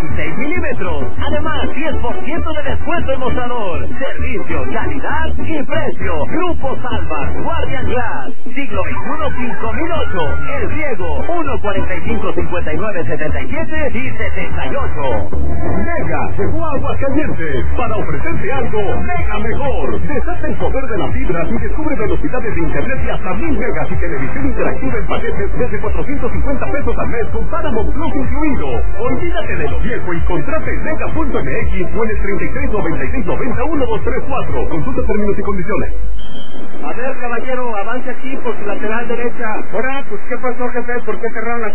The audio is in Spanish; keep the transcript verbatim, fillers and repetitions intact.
dieciséis milímetros. Además, diez por ciento de descuento en mostrador. Servicio, calidad y precio. Grupo Salva, Guardian Glass. Siglo veintiuno, cinco mil ocho. El Riego, uno cuarenta y cinco, cincuenta y nueve, setenta y siete y setenta y ocho. Mega llegó a Aguascalientes para ofrecerte algo mega mejor. Desata el poder de la fibra y descubre velocidades de internet y hasta mil megas y televisión interactiva en paquetes desde cuatrocientos cincuenta pesos al mes con Paramount Plus incluido. Olvídate de lo viejo y contrata en mega punto m x o en el treinta y tres, noventa y seis, noventa, uno, dos, tres, cuatro. Consulta términos y condiciones. A ver, caballero, avance aquí por su lateral derecha. Ahora, pues, ¿qué pasó, jefe? ¿Por qué cerraron la